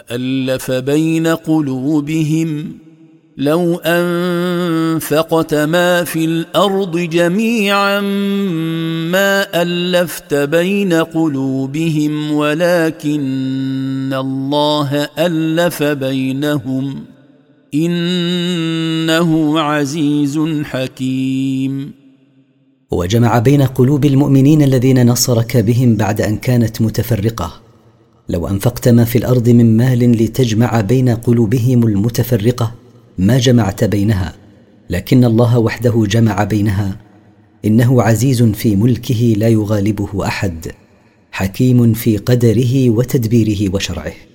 فألف بين قلوبهم لو أنفقت ما في الأرض جميعا ما ألفت بين قلوبهم ولكن الله ألف بينهم إنه عزيز حكيم. وجمع بين قلوب المؤمنين الذين نصرك بهم بعد أن كانت متفرقة. لو أنفقت ما في الأرض من مال لتجمع بين قلوبهم المتفرقة ما جمعت بينها، لكن الله وحده جمع بينها. إنه عزيز في ملكه لا يغالبه أحد، حكيم في قدره وتدبيره وشرعه.